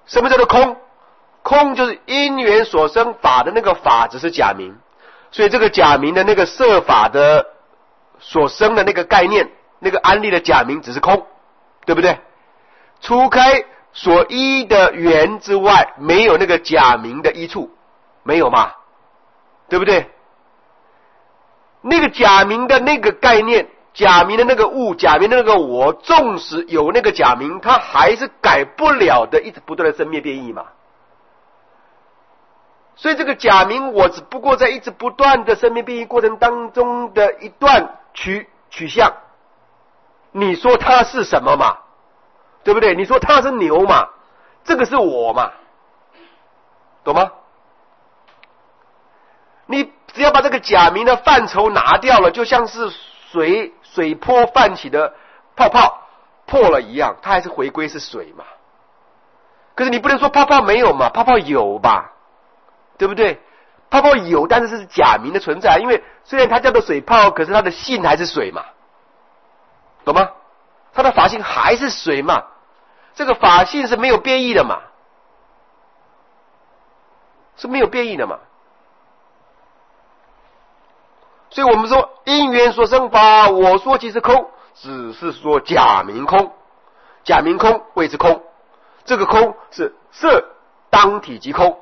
什么叫做空？空就是因缘所生法的那个法，只是假名。所以这个假名的那个设法的所生的那个概念，那个安立的假名只是空，对不对？除开所依的缘之外，没有那个假名的依处，没有嘛？对不对？那个假名的那个概念，假名的那个物，假名的那个我，纵使有那个假名，它还是改不了的，一直不断的生灭变异嘛。所以这个假名我只不过在一直不断的生灭变异过程当中的一段取向，你说它是什么嘛？对不对？你说它是牛嘛？这个是我嘛？懂吗？你只要把这个假名的范畴拿掉了，就像是水波泛起的泡泡破了一样，它还是回归是水嘛。可是你不能说泡泡没有嘛，泡泡有吧，对不对？泡泡有，但是这是假名的存在，因为虽然它叫做水泡，可是它的性还是水嘛，懂吗？它的法性还是水嘛，这个法性是没有变异的嘛，是没有变异的嘛。所以我们说因缘所生法，我说即是空，只是说假名空，假名空谓之空，这个空是色当体即空。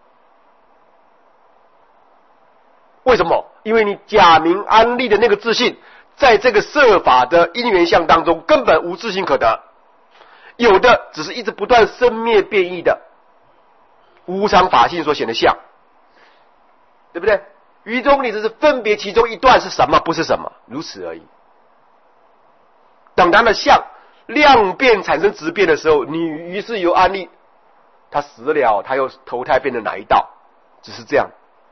为什么？因为你假名安立的那个自性，在这个色法的因缘相当中根本无自性可得，有的只是一直不断生灭变异的无常法性所显的相，对不对？于中你只是分别其中一段是什么不是什么，如此而已。等它的相量变产生质变的时候，你于是由安立他死了，他又投胎变成哪一道，只是这样，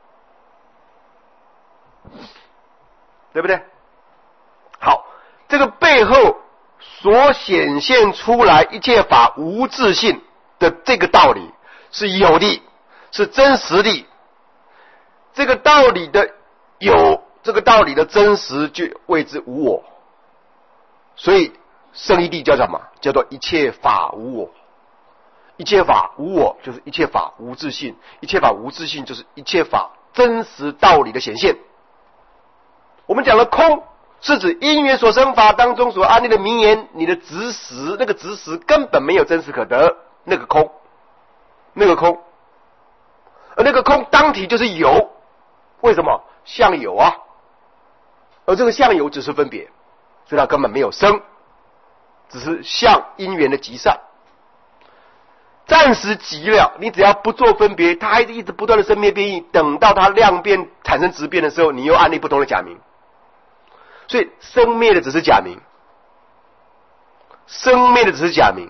对不对？好，这个背后所显现出来一切法无自性的这个道理是有的，是真实的。这个道理的有，这个道理的真实就谓之无我。所以圣义谛叫什么？叫做一切法无我。一切法无我就是一切法无自性，一切法无自性就是一切法真实道理的显现。我们讲了空是指因缘所生法当中所安立的名言，你的执实，那个执实根本没有真实可得，那个空，那个空，而那个空当体就是有。为什么？相有啊，而这个相有只是分别，所以它根本没有生，只是相因缘的集散，暂时集了，你只要不做分别，它还是一直不断的生灭变异，等到它量变产生质变的时候，你又安立不同的假名，所以生灭的只是假名，生灭的只是假名，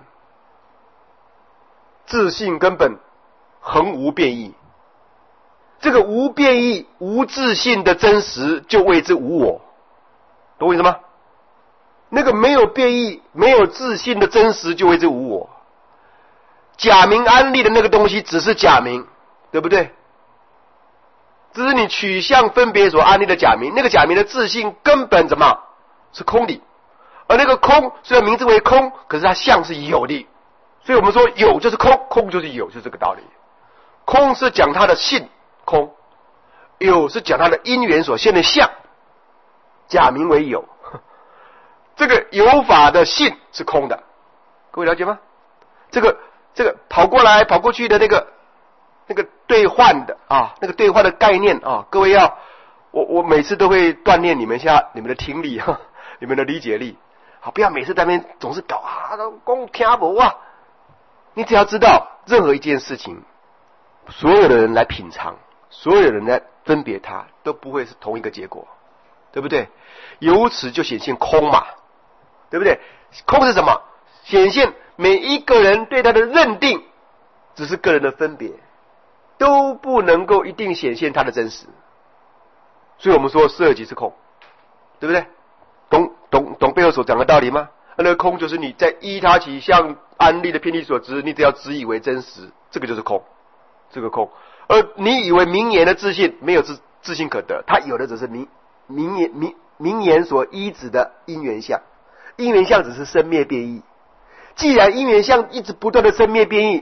自性根本恒无变异。这个无变异无自性的真实就谓之无我，懂我意思吗？那个没有变异没有自性的真实就谓之无我。假名安立的那个东西只是假名，对不对？只是你取向分别所安立的假名，那个假名的自性根本怎么是空的，而那个空虽然名字为空，可是它相是有的，所以我们说有就是空，空就是有，就是这个道理。空是讲它的性空，有是讲它的因缘所现的相，假名为有，这个有法的性是空的，各位了解吗？这个跑过来跑过去的那个兑换的啊，那个兑换的概念啊，各位要我每次都会锻炼你们一下你们的听力你们的理解力，好，不要每次在那边总是搞啊讲听不啊，你只要知道任何一件事情，所有的人来品尝，所有的人来分别它，都不会是同一个结果，对不对？由此就显现空嘛，对不对？空是什么？显现每一个人对它的认定只是个人的分别，都不能够一定显现它的真实。所以我们说色即是空，对不对？懂背后所讲的道理吗？那个空就是你在依他起向安立的偏离所执，你只要执以为真实，这个就是空，这个空。而你以为名言的自信没有自信可得，它有的只是名言所依止的因缘相，因缘相只是生灭变异。既然因缘相一直不断的生灭变异，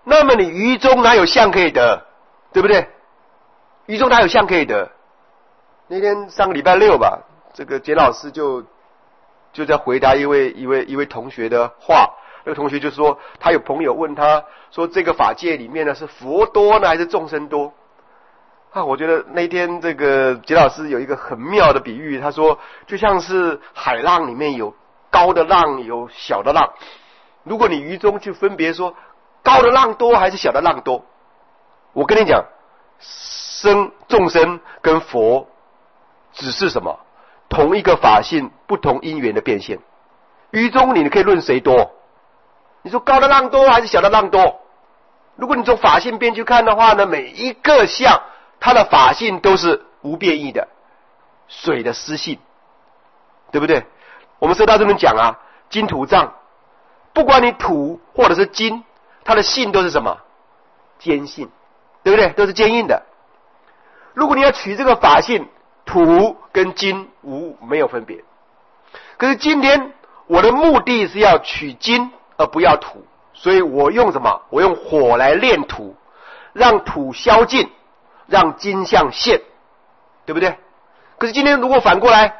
那么你愚中哪有相可以得？对不对？愚中哪有相可以得？那天上个礼拜六吧，这个简老师就在回答一位同学的话。那个同学就说，他有朋友问他说，这个法界里面呢是佛多呢还是众生多？我觉得那天这个简老师有一个很妙的比喻，他说就像是海浪里面有高的浪有小的浪，如果你愚中去分别说高的浪多还是小的浪多，我跟你讲，众生跟佛只是什么？同一个法性不同因缘的变现。愚中你可以论谁多？你说高的浪多还是小的浪多？如果你从法性边去看的话呢，每一个相它的法性都是无变异的，水的湿性，对不对？我们说到这边讲啊，金土藏，不管你土或者是金，它的性都是什么？坚性，对不对？都是坚硬的。如果你要取这个法性，土跟金没有分别。可是今天我的目的是要取金而不要土，所以我用什么？我用火来炼土，让土消尽，让金相现，对不对？可是今天如果反过来，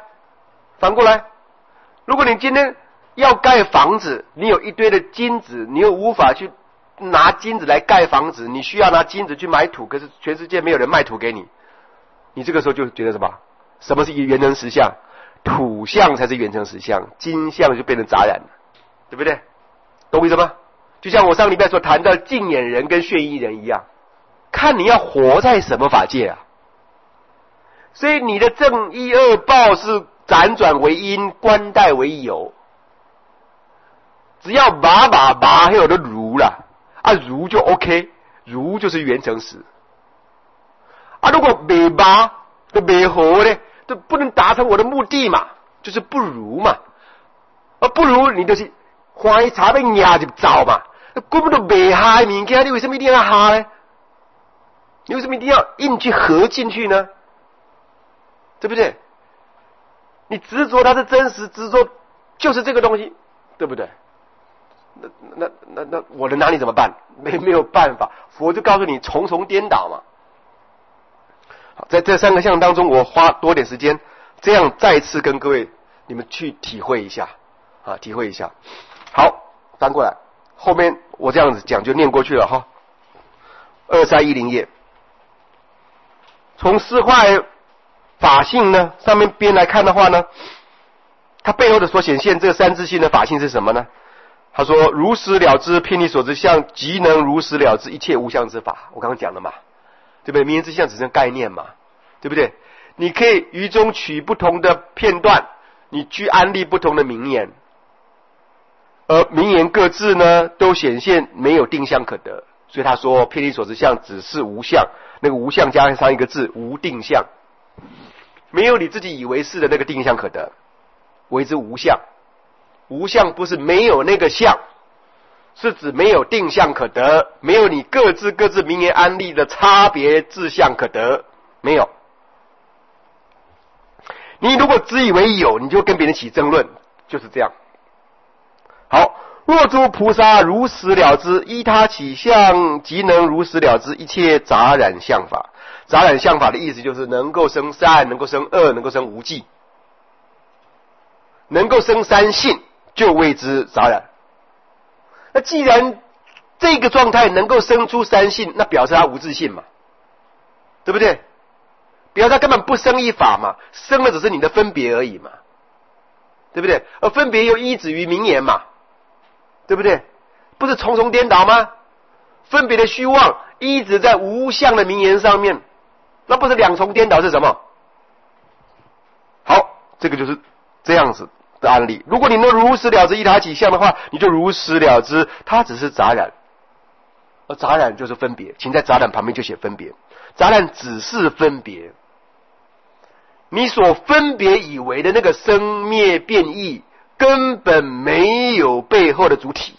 如果你今天要盖房子，你有一堆的金子，你又无法去拿金子来盖房子，你需要拿金子去买土，可是全世界没有人卖土给你，你这个时候就觉得什么？什么是原成实相？土相才是原成实相，金相就变成杂染了，对不对？懂我意思吗？就像我上礼拜所谈到净眼人跟眩意人一样，看你要活在什么法界啊。所以你的正一恶报是辗转为因，观待为有。只要拔还有的如啦，如就 OK， 如就是原成实。如果没拔都没活呢，就不能达成我的目的嘛，就是不如嘛。不如你就是花一茶被压就走嘛，根本都没哈的物件，你为什么一定要哈呢？你为什么一定要硬去合进去呢？对不对？你执着它是真实，执着就是这个东西，对不对？那我能拿你怎么办？没有办法，佛就告诉你重重颠倒嘛。好，在这三个项当中，我花多点时间，这样再次跟各位你们去体会一下啊，体会一下。好，翻过来，后面我这样子讲就念过去了哈。2310页，从四坏法性呢上面边来看的话呢，它背后的所显现这个三自性的法性是什么呢？他说如实了知遍你所知相，即能如实了知一切无相之法。我刚刚讲了嘛，对不对？名言之相只是概念嘛，对不对？你可以于中取不同的片段，你去安立不同的名言，而名言各自呢都显现没有定相可得，所以他说遍你所知相只是无相，那个无相加上一个字无定相，没有你自己以为是的那个定相可得，为之无相。无相不是没有那个相，是指没有定相可得，没有你各自名言安立的差别自相可得，没有。你如果自以为有，你就跟别人起争论，就是这样。好，若诸菩萨如实了知，依他起相，即能如实了知一切杂染相法。杂染相法的意思就是能够生善，能够生恶，能够生无记，能够生三性，就谓之杂染。那既然这个状态能够生出三性，那表示它无自性嘛，对不对？表示它根本不生一法嘛，生的只是你的分别而已嘛，对不对？而分别又依止于名言嘛，对不对？不是重重颠倒吗？分别的虚妄依止在无相的名言上面，那不是两重颠倒是什么？好，这个就是这样子的案例。如果你能如实了知依他起相的话，你就如实了知它只是杂染，而杂染就是分别，请在杂染旁边就写分别。杂染只是分别，你所分别以为的那个生灭变异根本没有背后的主体，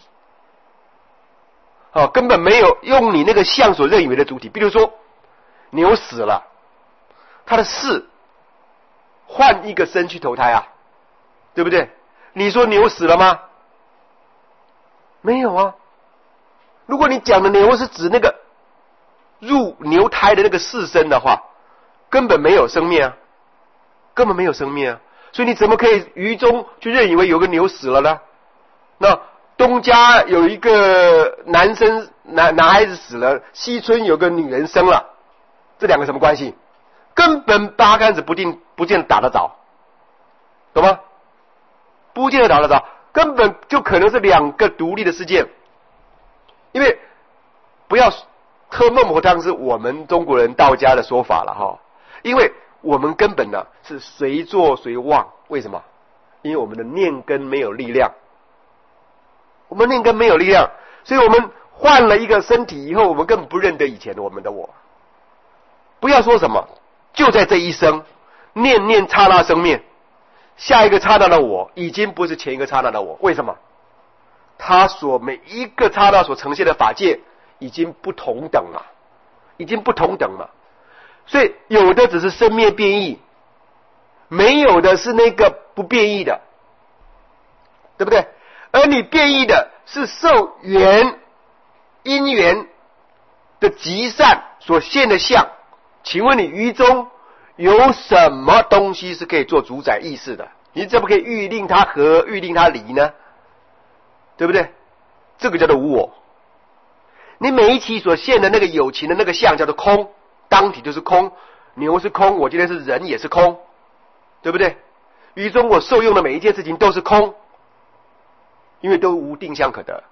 根本没有用你那个相所认为的主体。比如说牛死了，他的事换一个身去投胎啊，对不对？你说牛死了吗？没有啊， 如果你讲的牛是指那个入牛胎的那个四声的话，根本没有生灭啊，根本没有生灭啊，所以你怎么可以愚忠去认以为有个牛死了呢？那东家有一个男孩子死了，西村有个女人生了，这两个什么关系？根本八竿子不见得打得着，懂吗？不见得打得着，根本就可能是两个独立的事件。因为不要喝孟婆汤是我们中国人道家的说法了哈，因为我们根本呢是随做随忘。为什么？因为我们的念根没有力量，我们念根没有力量，所以我们换了一个身体以后，我们根本不认得以前的我们的我。不要说什么，就在这一生，念念刹那生灭，下一个刹那的我已经不是前一个刹那的我。为什么？他所每一个刹那所呈现的法界已经不同等了，已经不同等了。所以有的只是生灭变异，没有的是那个不变异的，对不对？而你变异的是受因缘的极善所现的相。请问你于中有什么东西是可以做主宰意识的？你怎么可以欲令它合，欲令它离呢？对不对？这个叫做无我。你每一期所现的那个有情的那个相叫做空，当体就是空，牛是空，我今天是人也是空，对不对？于中我受用的每一件事情都是空，因为都无定相可得。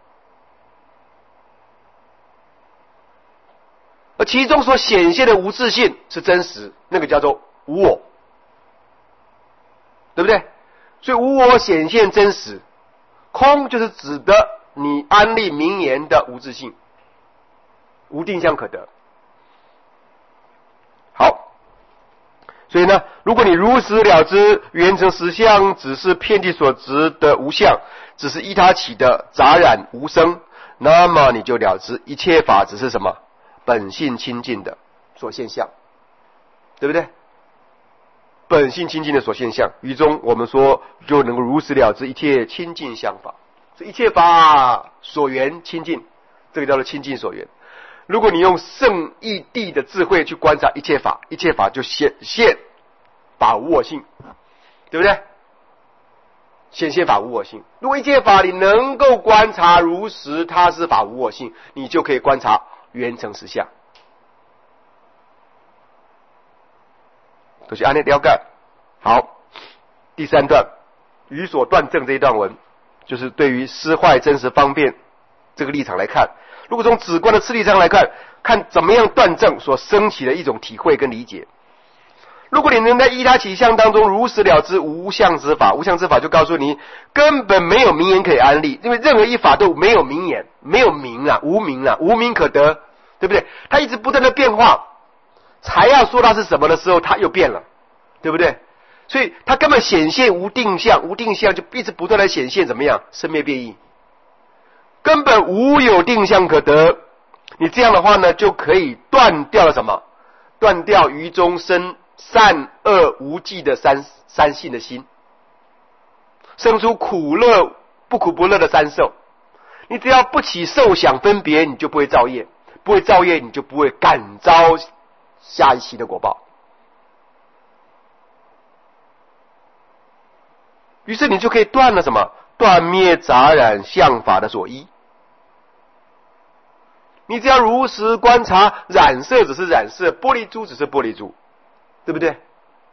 而其中所显现的无自性是真实，那个叫做无我，对不对？所以无我显现真实，空就是指的你安立名言的无自性，无定相可得。好，所以呢，如果你如实了知缘成实相只是遍地所执的无相，只是依他起的杂染无生，那么你就了知一切法只是什么？本性清净的所现象，对不对？本性清净的所现象，于中我们说就能够如实了知一切清净相法。所以一切法所缘清净，这个叫做清净所缘。如果你用圣义谛的智慧去观察一切法，一切法就显现法无我性，对不对？显现法无我性。如果一切法你能够观察如实它是法无我性，你就可以观察缘成实相。就是按那了解。好，第三段于所断证这一段文，就是对于施坏真实方便这个立场来看，如果从止观的次第上来看，看怎么样断证所升起的一种体会跟理解。如果你能在依他起相当中如实了知无相之法，无相之法就告诉你根本没有名言可以安立，因为任何一法都没有名言，没有名啊，无名啊，无名可得，对不对？它一直不断的变化，才要说它是什么的时候它又变了，对不对？所以它根本显现无定相，无定相就一直不断的显现怎么样？生灭变异，根本无有定相可得。你这样的话呢，就可以断掉了什么？断掉于中生善恶无记的三性的心，生出苦乐不苦不乐的三受。你只要不起受想分别，你就不会造业，不会造业，你就不会感召下一期的果报。于是你就可以断了什么？断灭杂染相法的所依。你只要如实观察，染色只是染色，玻璃珠只是玻璃珠，对不对？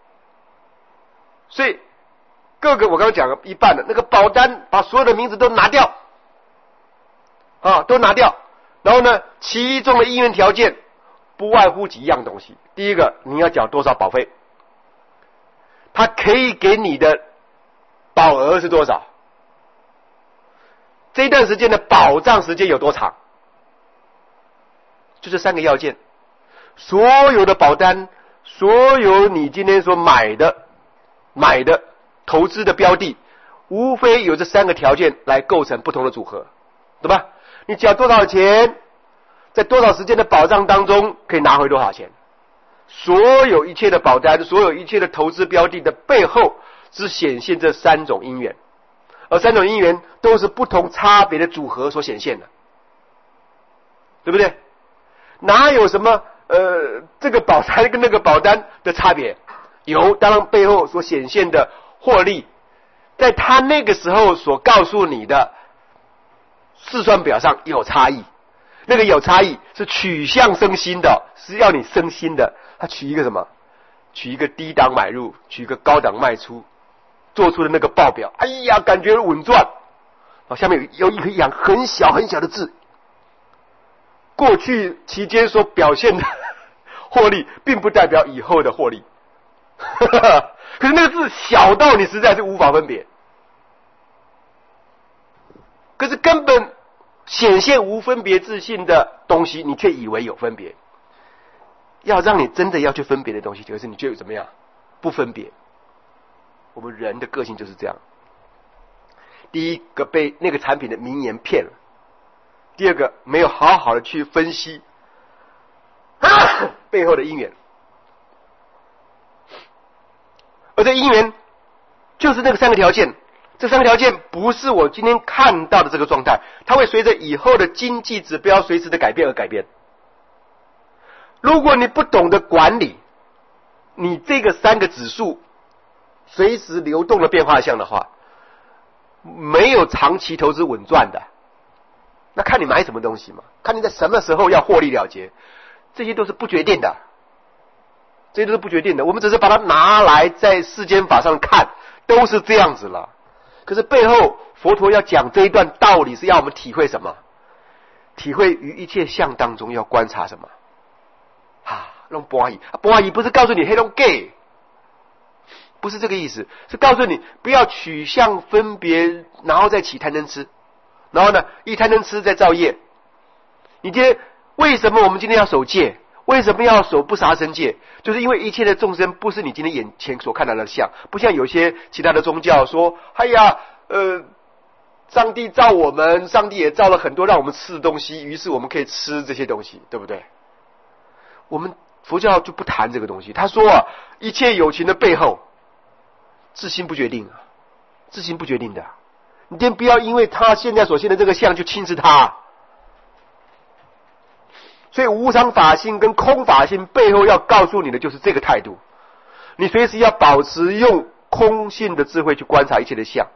所以各个我刚刚讲了一半的那个保单，把所有的名字都拿掉啊，都拿掉。然后呢，其中的因缘条件不外乎几样东西。第一个，你要缴多少保费？他可以给你的保额是多少？这一段时间的保障时间有多长？就这三个要件。所有的保单，所有你今天所买的投资的标的，无非有这三个条件来构成不同的组合，对吧？你缴多少钱，在多少时间的保障当中可以拿回多少钱？所有一切的保单，所有一切的投资标的的背后，只显现这三种因缘，而三种因缘都是不同差别的组合所显现的。 对不对？哪有什么这个保单跟那个保单的差别？有，当然背后所显现的获利，在他那个时候所告诉你的试算表上有差异。那个有差异是取向生心的，是要你生心的。他取一个什么？取一个低档买入，取一个高档卖出，做出的那个报表，哎呀，感觉稳赚。下面有一行很小很小的字，过去期间所表现的获利，并不代表以后的获利。可是那个字小到你实在是无法分别，可是根本显现无分别自性的东西，你却以为有分别。要让你真的要去分别的东西，可是你却怎么样？不分别。我们人的个性就是这样。第一个被那个产品的名言骗了，第二个没有好好的去分析背后的因缘，而这因缘就是那个三个条件。这三个条件不是我今天看到的这个状态，它会随着以后的经济指标随时的改变而改变。如果你不懂得管理你这个三个指数随时流动的变化项的话，没有长期投资稳赚的。那看你买什么东西嘛，看你在什么时候要获利了结，这些都是不决定的，这些都是不决定的。我们只是把它拿来在世间法上看，都是这样子了。可是背后佛陀要讲这一段道理是要我们体会什么？体会于一切相当中要观察什么？弄波阿姨，波阿姨不是告诉你黑龙 gay， 不是这个意思，是告诉你不要取向分别，然后再起贪嗔痴，然后呢，一贪嗔痴再造业。你今天为什么我们今天要守戒？为什么要守不杀生戒？就是因为一切的众生不是你今天眼前所看到的像，不像有些其他的宗教说，哎呀，上帝造我们，上帝也造了很多让我们吃的东西，于是我们可以吃这些东西，对不对？我们佛教就不谈这个东西。他说啊，一切有情的背后，自心不决定啊，自心不决定的。你先不要因为他现在所现的这个相就轻视他。所以无常法性跟空法性背后要告诉你的就是这个态度，你随时要保持用空性的智慧去观察一切的相，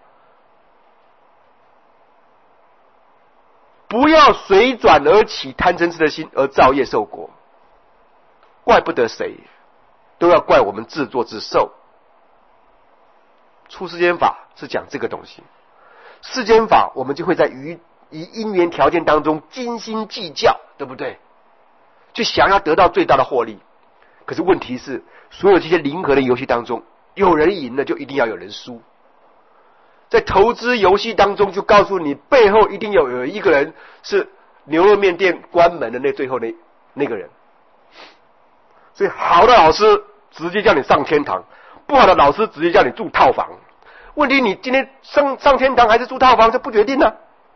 不要随转而起贪嗔痴的心而造业受果，怪不得谁，都要怪我们自作自受。出世间法是讲这个东西，世间法我们就会在于因缘条件当中精心计较，对不对？就想要得到最大的获利。可是问题是，所有这些零和的游戏当中，有人赢了就一定要有人输。在投资游戏当中，就告诉你背后一定有一个人是牛肉面店关门的最后那个人。所以好的老师直接叫你上天堂，不好的老师直接叫你住套房。问题你今天上天堂还是住套房，这不决定呢，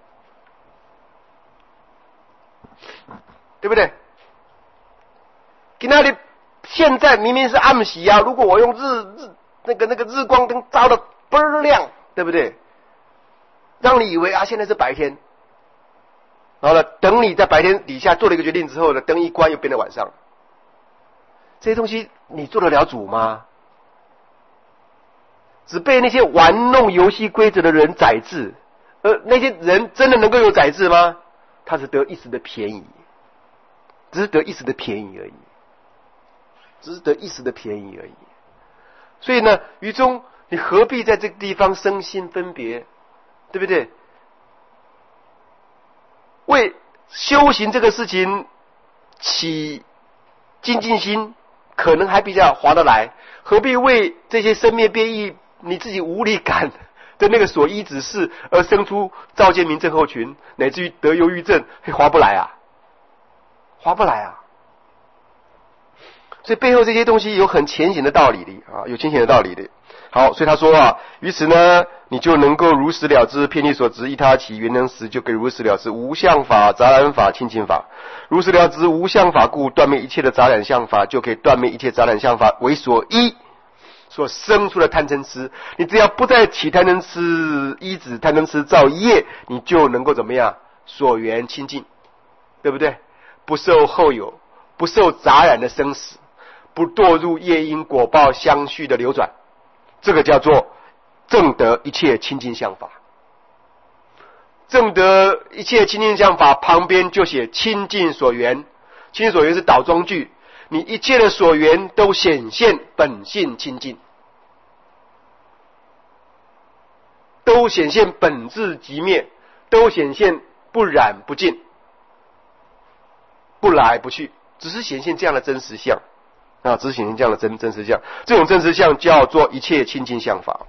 对不对？给那里现在明明是暗时啊，如果我用那个日光灯照得倍儿亮，对不对？让你以为啊现在是白天，然后呢，等你在白天底下做了一个决定之后呢，灯一关又变成晚上。这些东西你做得了主吗？只被那些玩弄游戏规则的人宰制，那些人真的能够有宰制吗？他是得一时的便宜，只是得一时的便宜而已，只是得一时的便宜而已。所以呢，于中你何必在这个地方生心分别，对不对？为修行这个事情起精进心，可能还比较划得来，何必为这些生灭变异你自己无力感的那个所依之事而生出躁见明症候群，乃至于得忧郁症，划不来啊，划不来啊。所以背后这些东西有很浅显的道理的啊，有浅显的道理的。好，所以他说啊，于此呢，你就能够如实了知遍地所执，依他起缘能时，就可以如实了知无相法、杂染法、清净法。如实了知无相法故，断灭一切的杂染相法，就可以断灭一切杂染相法为所依所生出的贪嗔痴。你只要不再起贪嗔痴，依止贪嗔痴造业，你就能够怎么样？所缘清净，对不对？ 不受后有，不受杂染的生死，不堕入业因果报相续的流转，这个叫做证得一切清净相法。证得一切清净相法旁边就写清净所缘，清净所缘是倒装句，你一切的所缘都显现本性清净，都显现本质即灭，都显现不染不净，不来不去，只是显现这样的真实相啊，只是显现这样的真实相。这种真实相叫做一切清净相法。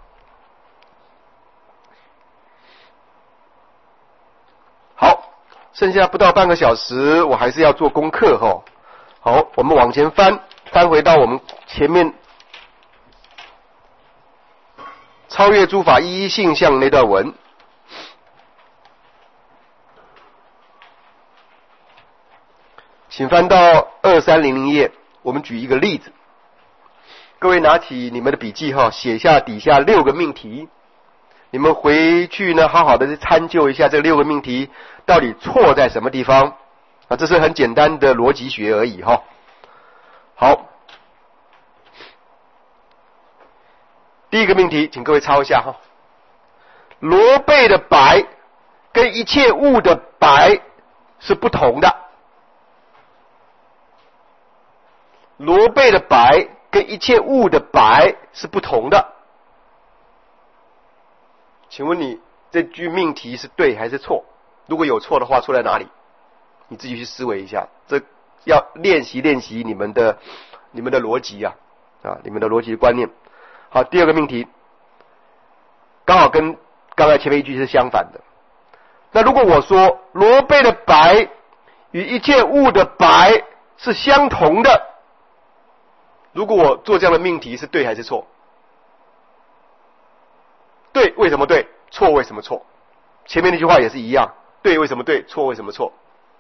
好，剩下不到半个小时，我还是要做功课齁。好，我们往前翻回到我们前面超越诸法一一性相那段文。请翻到2300页，我们举一个例子。各位拿起你们的笔记写下底下6个命题，你们回去呢好好的去参究一下这6个命题到底错在什么地方啊？这是很简单的逻辑学而已好，第一个命题，请各位抄一下罗贝的白跟一切物的白是不同的。罗贝的白跟一切物的白是不同的。请问你这句命题是对还是错？如果有错的话，错在哪里？你自己去思维一下，这要练习你们的逻辑啊，你们的逻辑观念。好，第二个命题刚好跟刚才前面一句是相反的。那如果我说罗贝的白与一切物的白是相同的，如果我做这样的命题是对还是错？对，为什么对？错，为什么错？前面那句话也是一样，对为什么对？错为什么错？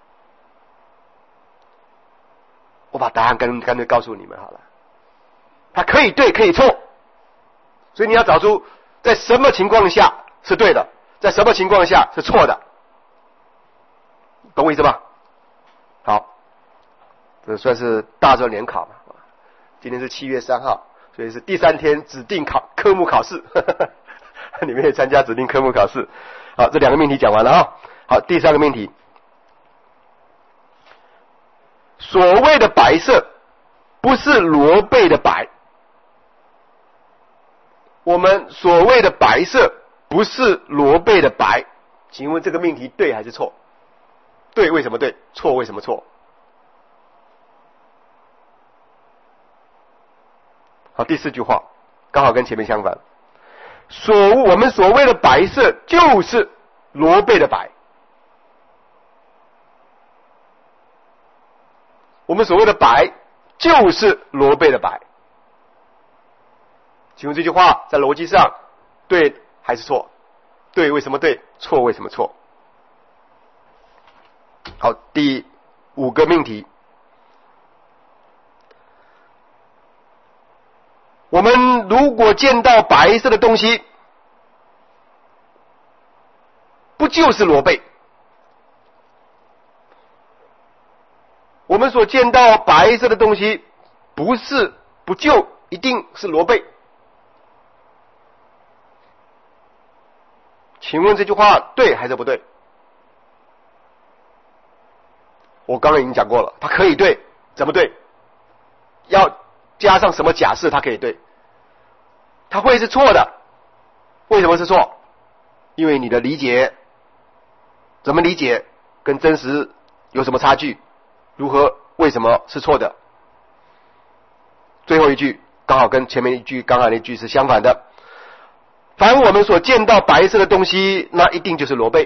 我把答案干脆告诉你们好了。它可以对，可以错，所以你要找出在什么情况下是对的，在什么情况下是错的，懂我意思吧？好，这算是大专联考嘛。今天是7月3号，所以是第3天指定科目考试，你们也参加指定科目考试。好，这2个命题讲完了好，第3个命题，所谓的白色不是罗贝的白。我们所谓的白色不是罗贝的白，请问这个命题对还是错？对，为什么对？错，为什么错？好，第4句话刚好跟前面相反。我们所谓的白色就是罗贝的白。我们所谓的白就是罗贝的白。请问这句话在逻辑上对还是错？对，为什么对？错，为什么错？好，第5个命题，我们如果见到白色的东西，不就是罗贝？我们所见到白色的东西，不就一定是罗贝？请问这句话对还是不对？我刚刚已经讲过了，它可以对，怎么对？要加上什么假设它可以对？它会是错的。为什么是错？因为你的理解，怎么理解跟真实有什么差距？为什么是错的？最后一句刚好跟前面一句刚才那句是相反的。凡我们所见到白色的东西，那一定就是罗贝。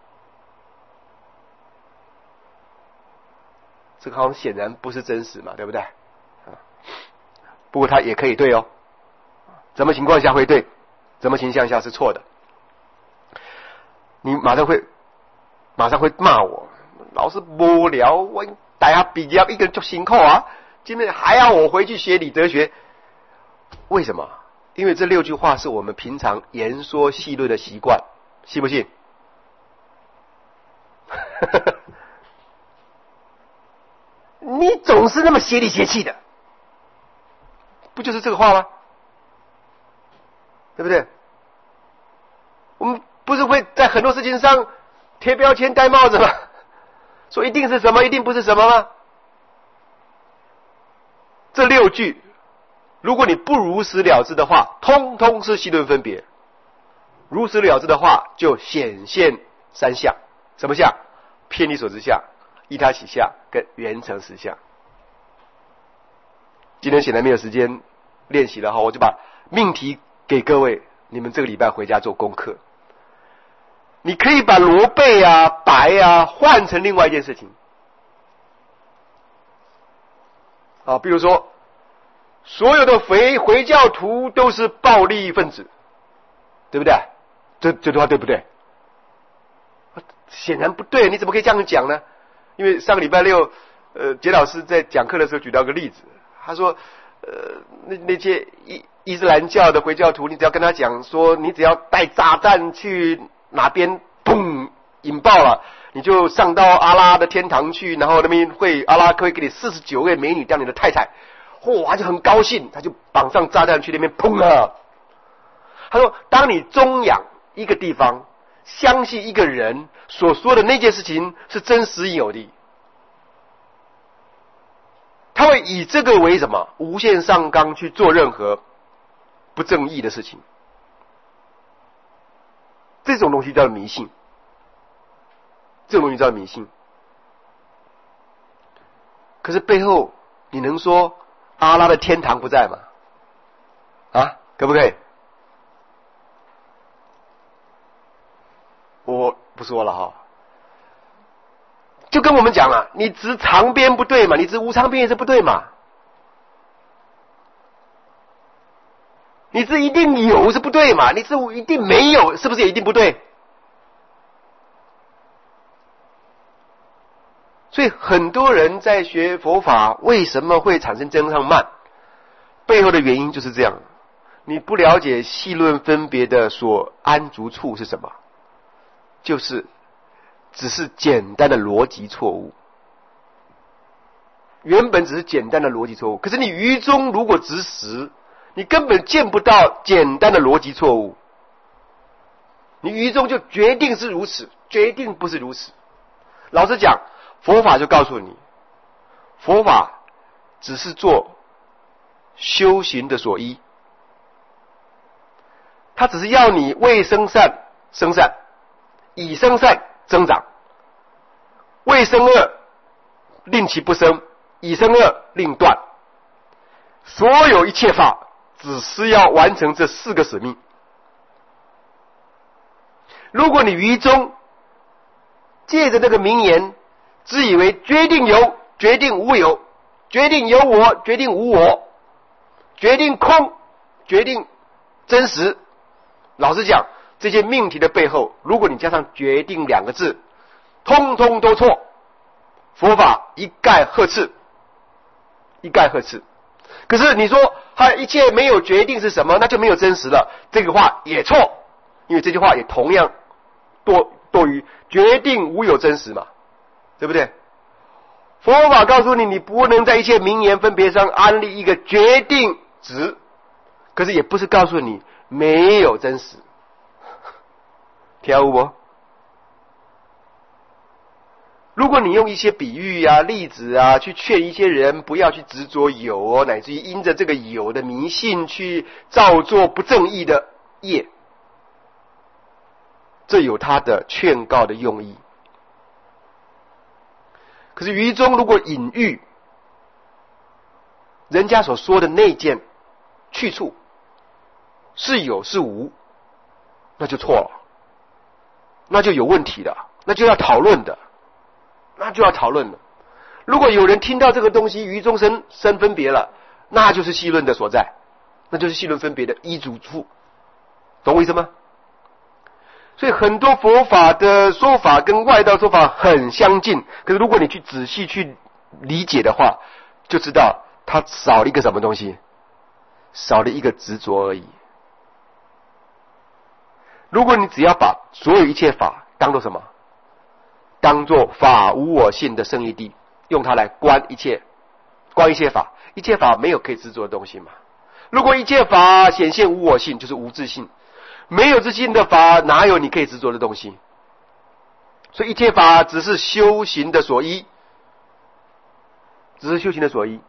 这个好像显然不是真实嘛，对不对？不过它也可以对哦。什么情况下会对？什么情况下是错的？你马上会骂我，老师无聊，我大家比较一个人就辛苦啊，今天还要我回去学理哲学，为什么？因为这6句话是我们平常言说细论的习惯，信不信？ 你总是那么邪里邪气的，不就是这个话吗？对不对？我们不是会在很多事情上贴标签戴帽子吗？说一定是什么，一定不是什么吗？这6句，如果你不如实了知的话，通通是戏论分别；如实了知的话，就显现3相。什么相？偏离所知相、依他起相跟缘成实相。今天显然没有时间练习了哈，我就把命题给各位，你们这个礼拜回家做功课。你可以把罗贝啊、白啊换成另外一件事情啊，比如说所有的回教徒都是暴力分子，对不对？这句话对不对？显然不对，你怎么可以这样讲呢？因为上个礼拜六，杰老师在讲课的时候举到个例子，他说，那些伊斯兰教的回教徒，你只要跟他讲说，你只要带炸弹去哪边，砰，引爆了，你就上到阿拉的天堂去，然后那边阿拉会给你49位美女当你的太太，哇，就很高兴，他就绑上炸弹去那边砰了。他说，当你中养一个地方，相信一个人所说的那件事情是真实有的，他会以这个为什么无限上纲去做任何不正义的事情。这种东西叫迷信，这种东西叫迷信。可是背后你能说阿拉的天堂不在吗？啊，可不可以？我不说了哈，就跟我们讲了，你指长边不对嘛，你指无长边也是不对嘛，你指一定有是不对嘛，你指一定没有是不是也一定不对？所以很多人在学佛法为什么会产生增上慢，背后的原因就是这样，你不了解细论分别的所安住处是什么，就是只是简单的逻辑错误，原本只是简单的逻辑错误，可是你于中如果执实，你根本见不到简单的逻辑错误，你于中就决定是如此，决定不是如此。老实讲，佛法就告诉你，佛法只是做修行的所依，它只是要你为生善生善，以生善增长，为生恶令其不生，以生恶令断。所有一切法只是要完成这4个使命。如果你于中借着那个名言，自以为决定有，决定无有，决定有我，决定无我，决定空，决定真实，老实讲，这些命题的背后，如果你加上决定2个字，通通都错。佛法一概呵斥，一概呵斥。可是你说它一切没有决定是什么，那就没有真实了，这个话也错，因为这句话也同样多于决定无有真实嘛，对不对？佛法告诉你，你不能在一切名言分别上安立一个决定值，可是也不是告诉你没有真实。听有不？如果你用一些比喻啊、例子啊，去劝一些人不要去执着有哦，乃至于因着这个有的迷信去造作不正义的业，这有他的劝告的用意。可是于中如果隐喻人家所说的那件去处是有是无，那就错了，那就有问题的，那就要讨论的，那就要讨论了。如果有人听到这个东西于中生分别了，那就是细论的所在，那就是细论分别的依主处，懂我意思吗？所以很多佛法的说法跟外道说法很相近，可是如果你去仔细去理解的话，就知道它少了一个什么东西，少了一个执着而已。如果你只要把所有一切法当作什么，当作法无我性的圣义谛， 用它来观一切法，一切法没有可以执着的东西嘛。如果一切法显现无我性，就是无自性，没有自性的法，哪有你可以执着的东西？所以一切法只是修行的所依，只是修行的所依。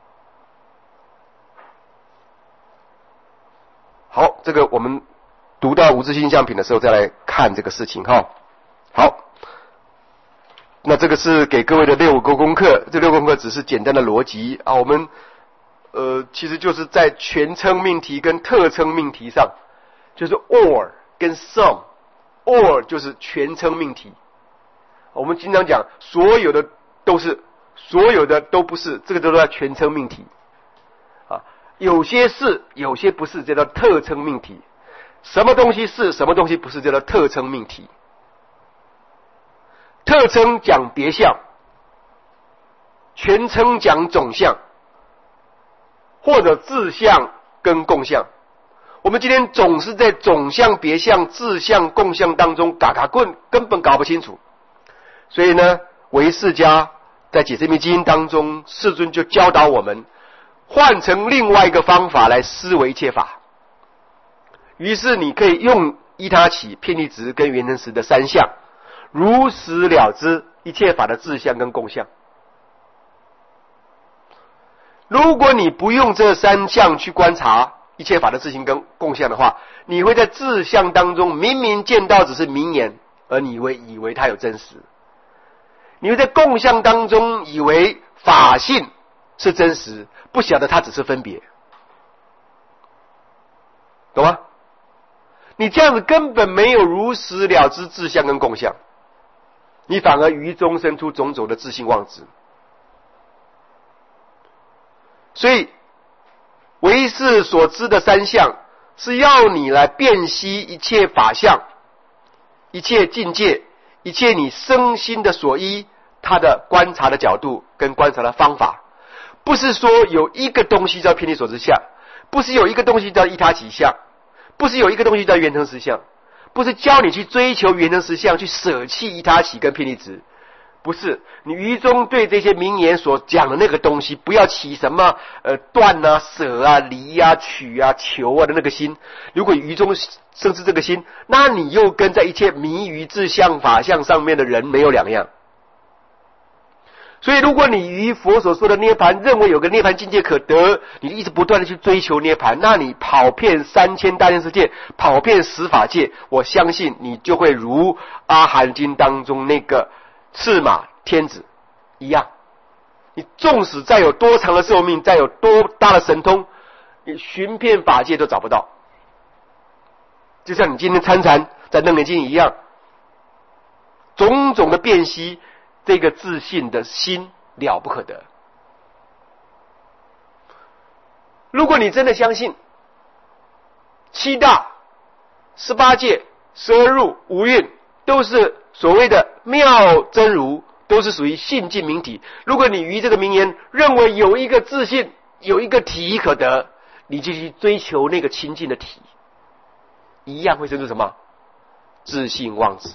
好，这个我们读到无自性相品的时候再来看这个事情哈。好，那这个是给各位的6个功课，这6个功课只是简单的逻辑啊。我们其实就是在全称命题跟特称命题上，就是 or 跟 some。or 就是全称命题，我们经常讲所有的都是，所有的都不是，这个都叫全称命题啊。有些是，有些不是，这叫特称命题。什么东西是，什么东西不是，这叫特称命题。特称讲别相，全称讲总相，或者自相跟共相。我们今天总是在总相、别相、自相、共相当中嘎嘎棍，根本搞不清楚。所以呢，唯识家在解释密经当中，世尊就教导我们换成另外一个方法来思维一切法。于是你可以用依他起、遍立直跟圆成实的3项，如实了知一切法的自相跟共相。如果你不用这3项去观察一切法的自性跟共相的话，你会在自相当中明明见到只是名言，而你会以为它有真实；你会在共相当中以为法性是真实，不晓得它只是分别，懂吗？你这样子根本没有如实了知自相跟共相，你反而于中生出种种的自性妄执。所以唯识所知的3项是要你来辨析一切法相、一切境界、一切你身心的所依，它的观察的角度跟观察的方法。不是说有一个东西叫遍立所知相，不是有一个东西叫依他起相，不是有一个东西叫圆成实相，不是教你去追求圆成实相，去舍弃依他起跟遍立直。不是，你于中对这些名言所讲的那个东西，不要起什么断啊、舍啊、离啊、取啊、求啊的那个心。如果于中生至这个心，那你又跟在一切迷于自相法相上面的人没有两样。所以如果你于佛所说的涅槃认为有个涅槃境界可得，你一直不断的去追求涅槃，那你跑遍3000大千世界，跑遍10法界，我相信你就会如阿含经当中那个赤马天子一样。你纵使再有多长的寿命，再有多大的神通，你寻遍法界都找不到。就像你今天参禅在楞严经一样，种种的辨析，这个自信的心了不可得。如果你真的相信7大、18界、12入、五蕴都是所谓的妙真如，都是属于性净明体，如果你于这个名言认为有一个自信，有一个体可得，你就去追求那个清净的体，一样会生出什么？自信妄执。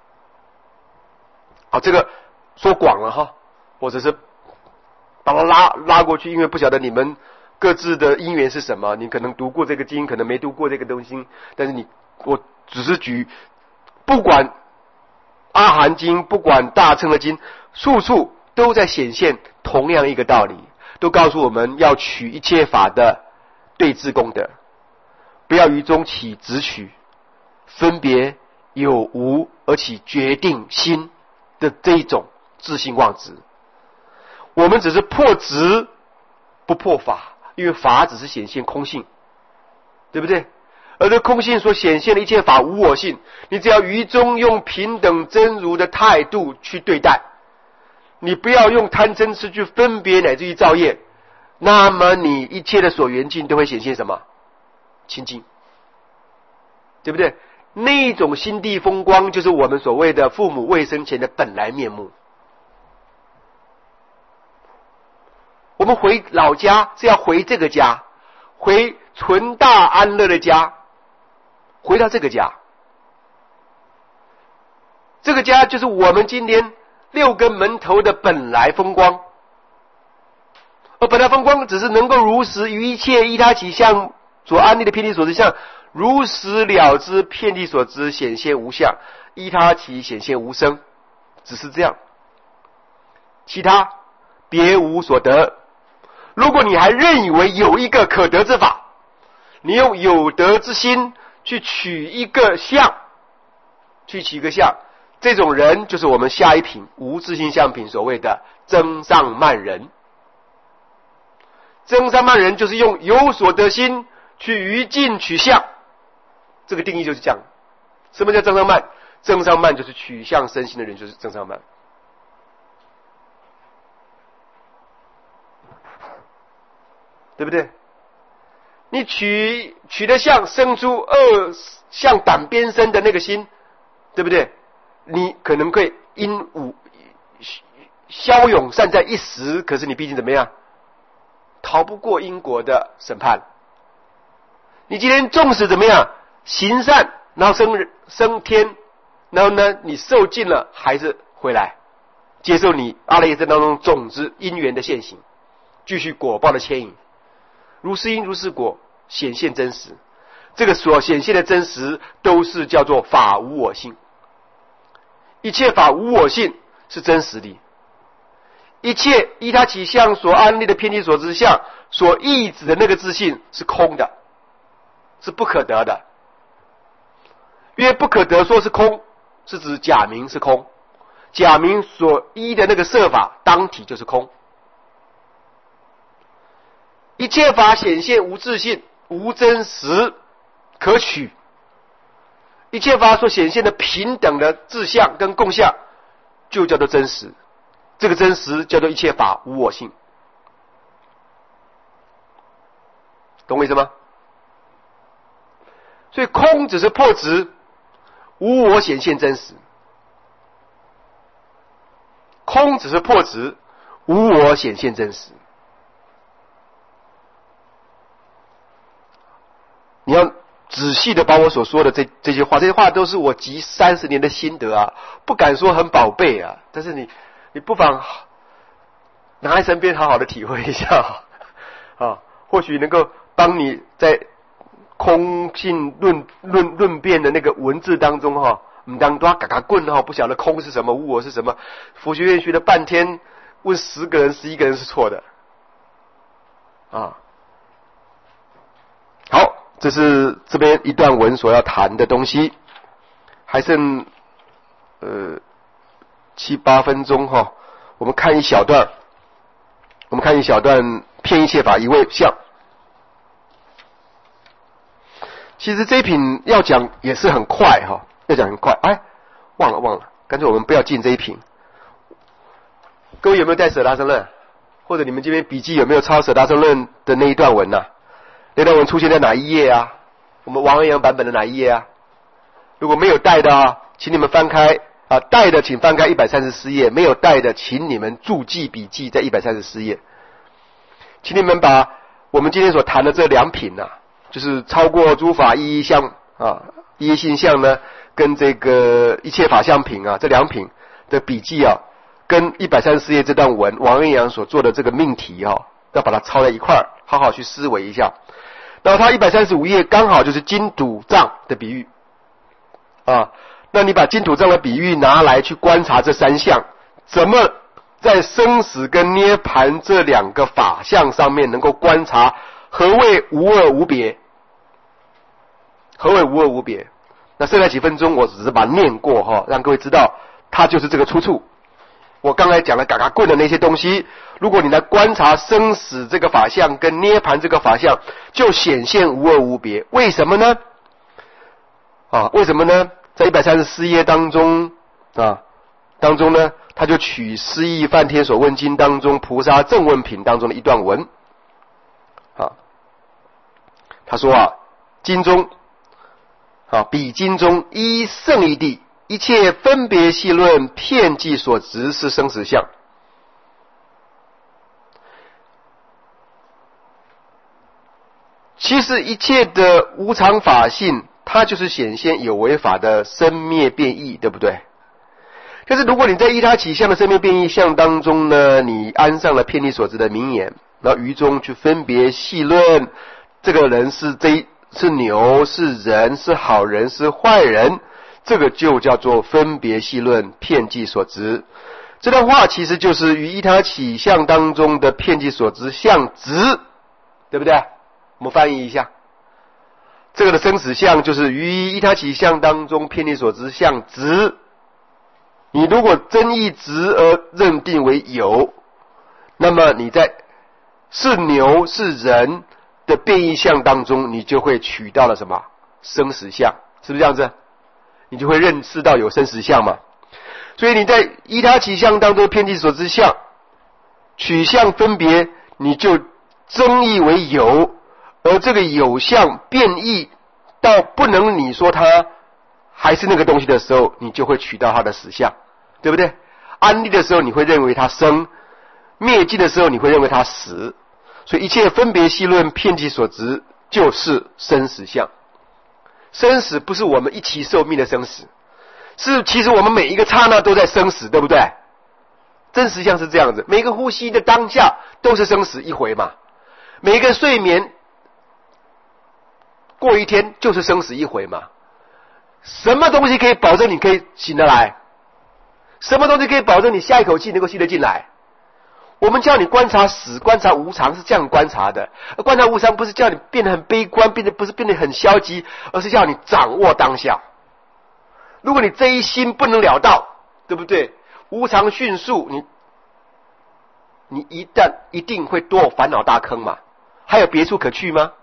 好，这个说广了哈，或者是把它拉过去，因为不晓得你们各自的因缘是什么，你可能读过这个经，可能没读过这个东西，但是我只是举，不管阿含经，不管大乘的经，处处都在显现同样一个道理，都告诉我们要取一切法的对治功德，不要于中起执取、分别有无而起决定心的这一种自性妄执。我们只是破执不破法，因为法只是显现空性，对不对？而这空性所显现的一切法无我性，你只要于中用平等真如的态度去对待，你不要用贪嗔痴去分别乃至于造业，那么你一切的所缘境都会显现什么？清净，对不对？那种心地风光就是我们所谓的父母未生前的本来面目。我们回老家是要回这个家，回纯大安乐的家，回到这个家。这个家就是我们今天六根门头的本来风光，而本来风光只是能够如实于一切依他起相所安立的遍地所知相，如实了知遍地所知显现无相，依他起显现无生，只是这样，其他别无所得。如果你还认以为有一个可得之法，你用有德之心去取一个相，这种人就是我们下一品无自性相品所谓的增上慢人。增上慢人就是用有所得心去于境取相，这个定义就是这样。什么叫增上慢？增上慢就是取相生心的人，就是增上慢。对不对？你取的相生出恶向胆边生的那个心，对不对？你可能会骁勇善在一时，可是你毕竟怎么样，逃不过因果的审判。你今天纵使怎么样行善，然后升天，然后呢你受尽了还是回来接受你阿赖耶识当中种子因缘的现行，继续果报的牵引，如是因如是果显现真实。这个所显现的真实都是叫做法无我性，一切法无我性是真实的，一切依他起相所安立的遍地所知相所意指的那个自性是空的，是不可得的。因为不可得说是空，是指假名是空，假名所依的那个色法当体就是空。一切法显现无自性，无真实可取，一切法所显现的平等的自相跟共相就叫做真实，这个真实叫做一切法无我性。懂我意思吗？所以空只是破执，无我显现真实。空只是破执，无我显现真实。你要仔细的把我所说的这些话，这些话都是我集30年的心得啊，不敢说很宝贝啊，但是你不妨拿在身边好好的体会一下啊，或许能够帮你在空性论辩的那个文字当中哈，当多嘎嘎棍哈，不晓得空是什么，无我是什么，佛学院学了半天，问10个人11个人是错的啊。好，这是这边一段文所要谈的东西，还剩7、8分钟哈，我们看一小段，骗一切法一味相。其实这一品要讲也是很快哈，要讲很快。哎，忘了，干脆我们不要进这一品。各位有没有带舍大乘论？或者你们这边笔记有没有抄舍大乘论的那一段文啊？那段文出现在哪一页啊？我们王恩阳版本的哪一页啊？如果没有带的啊，请你们翻开啊，带的请翻开134页，没有带的请你们注记笔记在134页。请你们把我们今天所谈的这2品啊，就是超过诸法一一相啊，一一性相呢，跟这个一切法相品啊，这2品的笔记啊，跟134页这段文王恩阳所做的这个命题啊，要把它抄在一块儿，好好去思维一下。然后他135页刚好就是金土藏的比喻啊，那你把金土藏的比喻拿来去观察这3项，怎么在生死跟涅盘这2个法相上面能够观察何谓无二无别？何谓无二无别？那剩下几分钟我只是把它念过哈，让各位知道它就是这个出处。我刚才讲了嘎嘎棍的那些东西，如果你来观察生死这个法相跟涅盘这个法相，就显现无二无别。为什么呢？为什么呢？在134页当中呢，他就取《释义梵天所问经》当中菩萨正问品当中的一段文他说经中彼经中依圣义谛，一切分别细论遍计所执是生死相。其实一切的无常法性，它就是显现有为法的生灭变异，对不对？ 可是如果你在依他起相的生灭变异相当中呢，你安上了遍地所知的名言，然后于中去分别细论，这个人是牛，是人，是好人，是坏人，这个就叫做分别细论遍计所知。这段话其实就是于依他起相当中的遍计所知相执，对不对？我们翻译一下，这个的生死相就是于依他起相当中遍计所知相执。你如果真义执而认定为有，那么你在是牛是人的变异相当中，你就会取到了什么生死相，是不是这样子？你就会认识到有生死相嘛。所以你在依他起相当中遍计所知相取相分别，你就争议为有，而这个有相变异到不能你说它还是那个东西的时候，你就会取到它的实相，对不对？安立的时候你会认为它生，灭尽的时候你会认为它死，所以一切分别细论遍计所执就是生死相。生死不是我们一期寿命的生死，是其实我们每一个刹那都在生死，对不对？真实相是这样子，每个呼吸的当下都是生死一回嘛，每一个睡眠过一天就是生死一回嘛。什么东西可以保证你可以醒得来？什么东西可以保证你下一口气能够吸得进来？我们叫你观察死，观察无常是这样观察的。而观察无常不是叫你变得很悲观，不是变得很消极，而是叫你掌握当下。如果你这一心不能了到，对不对？无常迅速，你一定会堕烦恼大坑嘛。还有别处可去吗？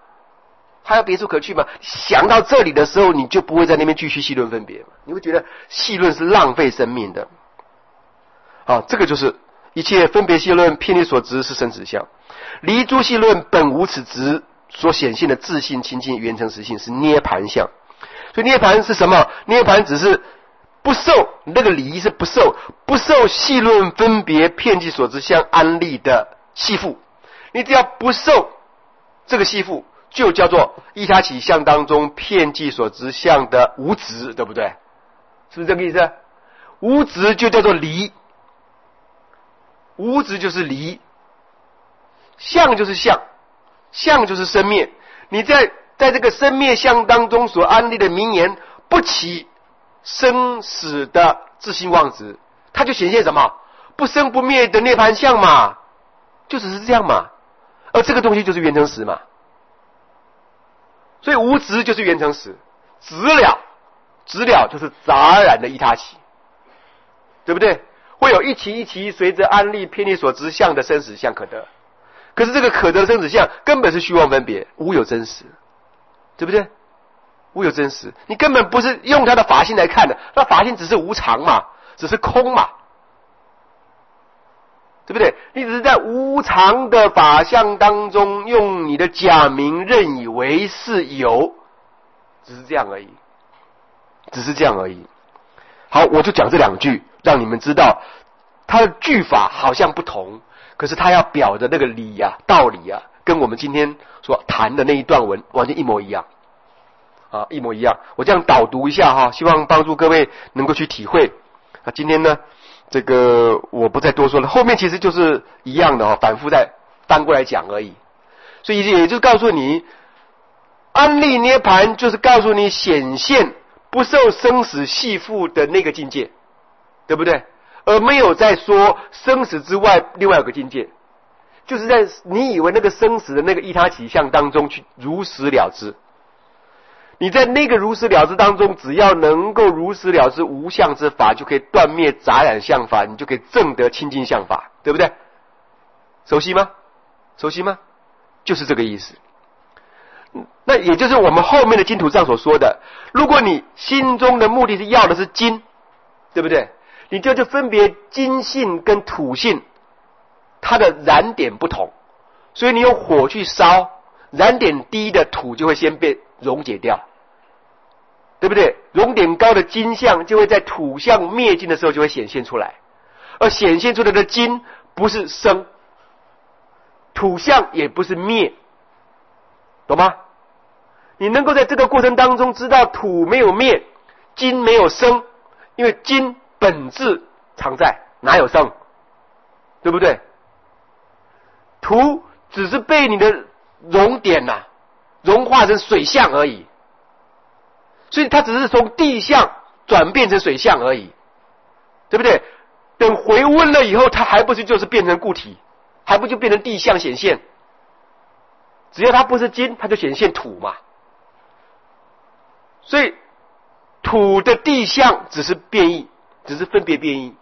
想到这里的时候，你就不会在那边继续细论分别嘛，你会觉得细论是浪费生命的。这个就是一切分别细论遍计所执是生死相，离诸细论本无此执所显现的自性清净圆成实性是涅盘相。所以涅盘是什么？涅盘只是不受，那个离是不受细论分别遍计所执相安立的系缚。你只要不受这个系缚，就叫做依他起相当中遍计所执相的无执，对不对？是不是这个意思？无执就叫做离，无执就是离，相就是相，相就是生灭。你在这个生灭相当中所安立的名言，不起生死的自性妄执，它就显现什么？不生不灭的涅盘相嘛，就只是这样嘛。而这个东西就是圆成实嘛。所以无执就是圆成实，执了就是杂染的依他起，对不对？会有一期一期随着安立遍计所执相的生死相可得，可是这个可得的生死相根本是虚妄分别，无有真实，对不对？无有真实，你根本不是用它的法性来看的，那法性只是无常嘛，只是空嘛，对不对？你只是在无常的法相当中用你的假名认以为是有，只是这样而已。好，我就讲这两句，让你们知道它的句法好像不同，可是它要表的那个理啊、道理啊，跟我们今天所谈的那一段文完全一模一样啊，一模一样。我这样导读一下哈，希望帮助各位能够去体会。今天呢，这个我不再多说了，后面其实就是一样的反复再翻过来讲而已。所以也就是告诉你，安立涅盘就是告诉你显现不受生死系缚的那个境界，对不对？而没有在说生死之外另外有个境界，就是在你以为那个生死的那个依他起相当中去如实了知。你在那个如实了知当中，只要能够如实了知无相之法，就可以断灭杂染相法，你就可以证得清净相法，对不对？熟悉吗？就是这个意思。那也就是我们后面的经图上所说的，如果你心中的目的是要的是金，对不对？你就分别金性跟土性它的燃点不同，所以你用火去烧，燃点低的土就会先被溶解掉，对不对？熔点高的金相就会在土相灭尽的时候就会显现出来，而显现出来的金不是生，土相也不是灭，懂吗？你能够在这个过程当中知道土没有灭，金没有生，因为金本质常在，哪有生？对不对？土只是被你的熔点融化成水相而已，所以它只是从地相转变成水相而已，对不对？等回温了以后，它还不是就是变成固体，还不就变成地相显现？只要它不是金，它就显现土嘛。所以土的地相只是变异，只是分别变异，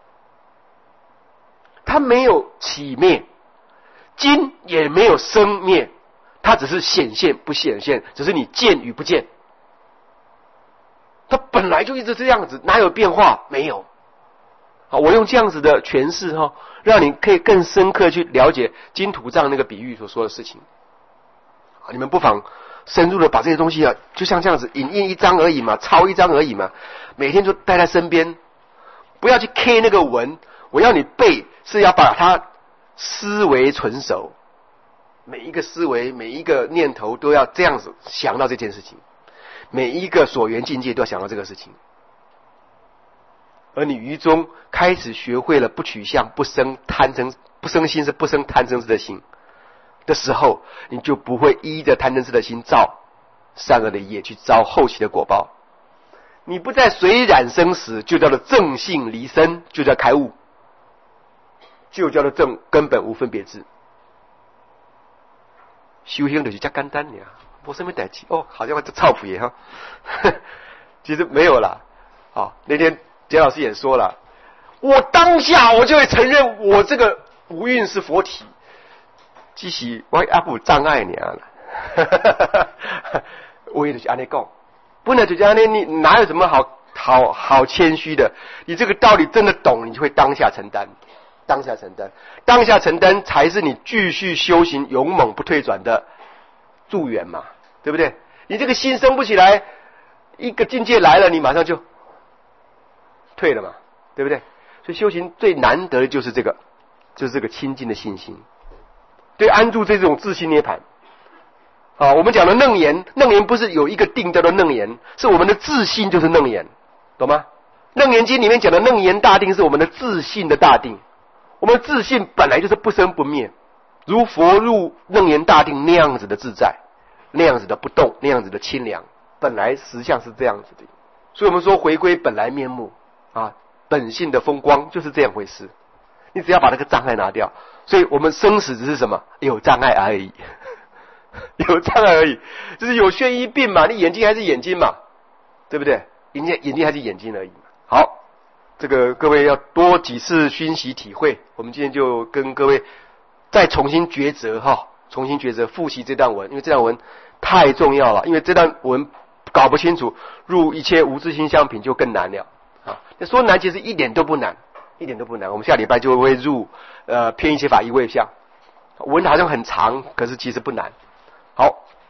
它没有起灭，金也没有生灭，它只是显现不显现，只是你见与不见。它本来就一直这样子，哪有变化？没有。好，我用这样子的诠释让你可以更深刻去了解金土藏那个比喻所说的事情。你们不妨深入的把这些东西就像这样子影印一张而已嘛，抄一张而已嘛，每天就带在身边，不要去 K 那个文。我要你背，是要把它思维纯熟，每一个思维，每一个念头都要这样子想到这件事情，每一个所缘境界都要想到这个事情。而你于中开始学会了不取相、不生贪嗔、不生心是不生贪嗔痴的心的时候，你就不会依着贪嗔痴的心造善恶的业，去遭后期的果报。你不再随染生死，就叫做正性离身，就叫开悟，就叫做正根本无分别智。修行就是这么简单呀，没什么代志好像我这操谱也其实没有啦。那天简老师也说了，我当下我就会承认我这个无蕴是佛体，只是我还有障碍了我也就是这样讲，本来就这样，你哪有什么好谦虚的？你这个道理真的懂，你就会当下承担，当下承担，当下承担才是你继续修行勇猛不退转的助缘嘛，对不对？你这个心生不起来，一个境界来了，你马上就退了嘛，对不对？所以修行最难得的就是这个清净的信心，对，安住这种自性涅槃。我们讲的楞严，楞严不是有一个定叫做楞严，是我们的自性就是楞严，懂吗？楞严经里面讲的楞严大定是我们的自性的大定，我们的自性本来就是不生不灭，如佛入楞严大定那样子的自在，那样子的不动，那样子的清凉，本来实相是这样子的。所以我们说回归本来面目本性的风光就是这样回事。你只要把那个障碍拿掉，所以我们生死只是什么？有障碍而已有障碍而已，就是有眩一病嘛，你眼睛还是眼睛嘛，对不对？眼睛还是眼睛而已嘛。好，这个各位要多几次熏习体会。我们今天就跟各位再重新抉择重新抉择复习这段文，因为这段文太重要了，因为这段文搞不清楚，入一切无自性相品就更难了说难其实一点都不难，一点都不难。我们下礼拜就会入偏一切法一位相，文好像很长，可是其实不难。好。